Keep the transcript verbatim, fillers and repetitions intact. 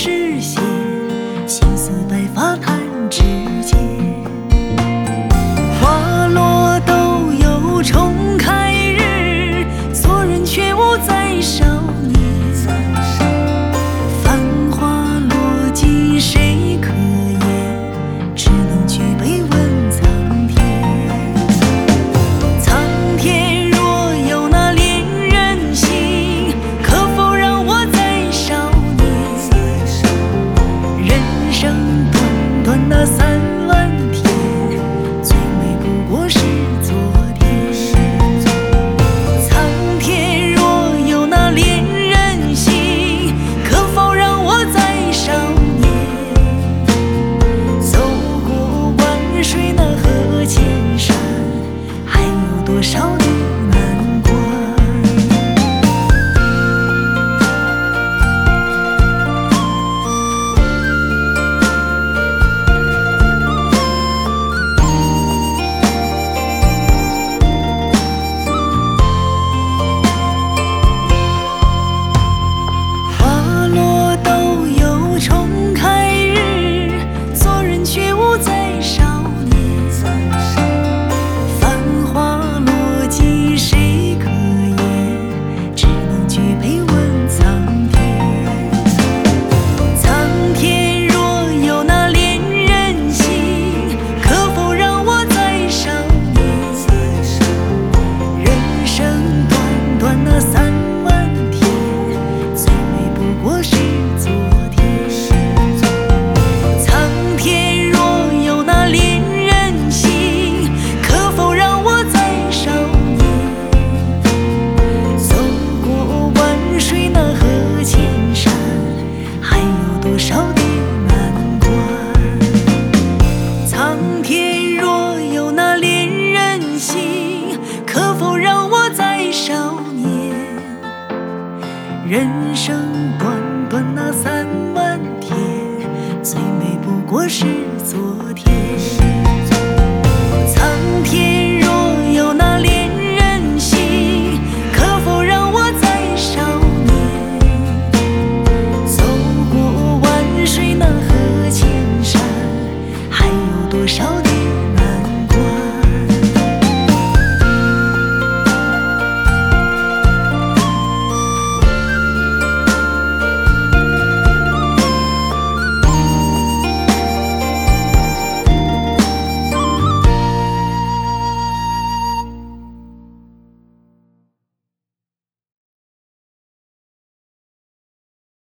实现，心似白发弹指间。花落都有重开日，做人却无再少年。繁华落尽谁可言？只能举杯问苍天。苍天若有那恋人心，可否让我再少年？人生短短那三万天，最美不过是昨天。苍天若有那恋人心，可否让我再少年？走过万水那河千山，还有多少的难关？花落都有重开日，做人却无再少年。繁华落尽谁可言？只能举杯问苍天。苍天若有那恋人心，可否让我再少年？人生短短那三万天，最美不过是昨天。苍天若有那恋人心，可否让我再少年？走过万水那河千山，还有多少的难关？苍天若有那恋人心，可否让我再少年？人生短短那三万天，最美不过是昨天。